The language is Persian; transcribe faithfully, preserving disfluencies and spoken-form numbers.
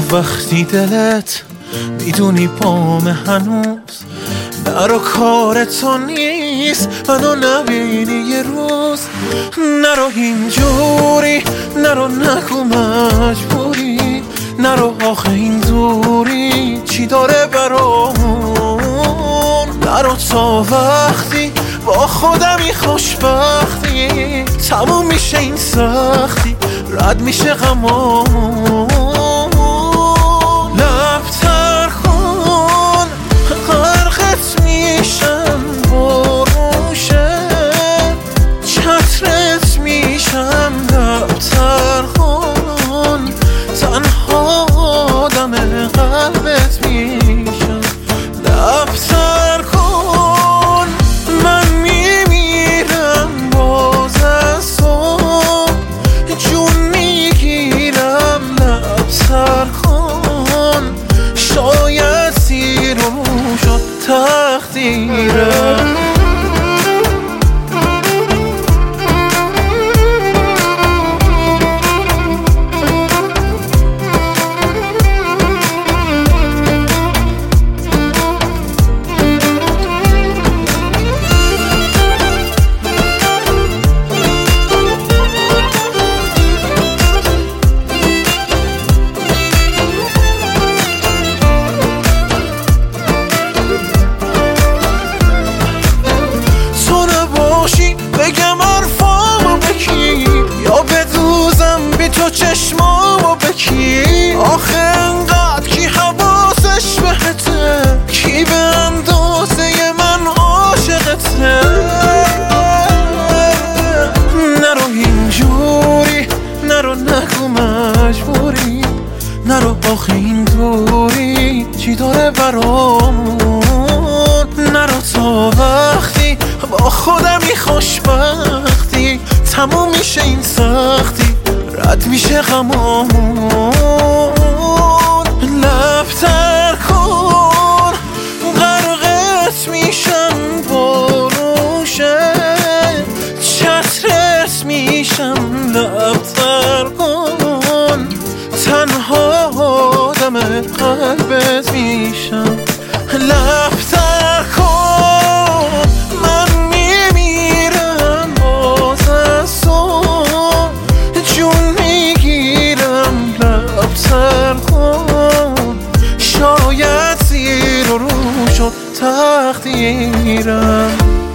وقتی دلت میدونی پام هنوز در و کار تو نیست منو نبینی یه روز. نرو اینجوری، نرو نگو مجبوری، نرو آخه این دوری چی داره برامون. نرو تا وقتی با خودمی خوشبختی تموم میشه این سختی رد میشه غمامون. لبتر کن غرقت میشم بروشه چترت میشم. لبتر کن تنها آدم قلبت میشم. لبتر کن من میمیرم باز از صبح جون میگیرم. لبتر کن شاید سیر و شد تقدیرم. بگم حرفامو بکی یا بدوزم بی تو چشمامو بکی. آخه انقدر کی حواسش بهته کی به اندازه من عاشقته. نرو اینجوری، نرو نگو مجبوری، نرو آخه این دوری چی داره برامون. نرو تا وقتی با خودمی خوشبختی تموم میشه این سختی رد میشه غمامون. لبتر کن غرقت میشم بروشه چترت میشم. لبتر کن تنها آدم قلبت میشم. لبتر کن من میمیرم باز از صبح جون میگیرم. لبتر کن شاید زیر و رو شد تقدیرم.